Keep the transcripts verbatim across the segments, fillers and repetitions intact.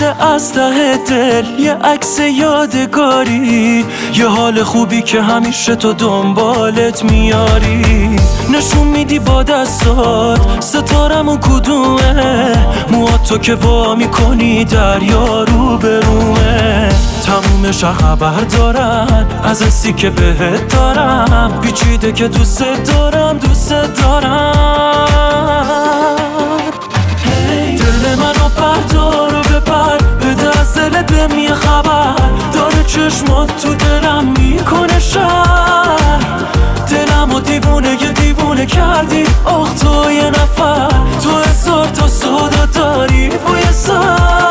مونده از ته دل، یه عکس یادگاری، یه حال خوبی که همیشه تو دنبالت میاری. نشون میدی با دستات ستارمون کدومه، موهات تو که وا میکنی دریا رو برومه. تمومش خبر دارن از حسی که بهت دارم، پیچیده که دوست دارم دوست دارم. دل منو بردار و ببر، بده از دلت بهم یه خبر، داره چشمات تو دلم میکنه شهر. دلمو دیوونه یه دیوونه کردی، آخ تو یه نفر، تو هزار تا سودا داری بوی سر.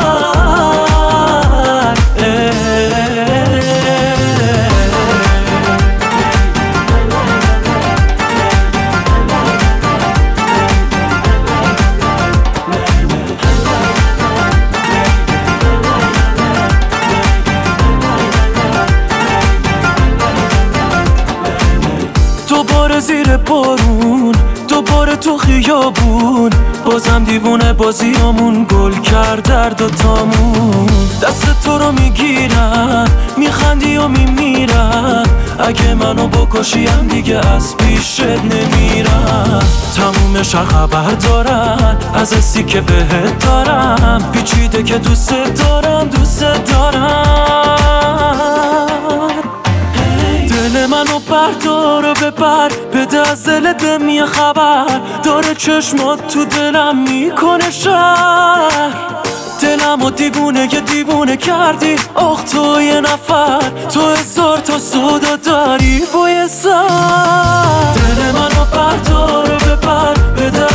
دوباره زیر بارون، دوباره تو خیابون، بازم دیوونه بازیامون گل کرد در دوتامون. دست تو رو میگیرم میخندی و میمیرم، اگه منو بکشیم دیگه از پیشت نمیرم. تمومش خبر دارن از حسی که بهت دارم، پیچیده که دوست دارم دوست دارم. دل منو بردار و ببر، بده از دلت بهم یه خبر، داره چشمات تو دلم میکنه شهر. دلمو دیوونه یه دیوونه کردی، آخ تو یه نفر، تو هزار تا سودا داری بوی سر. دل منو بردار و ببر، بده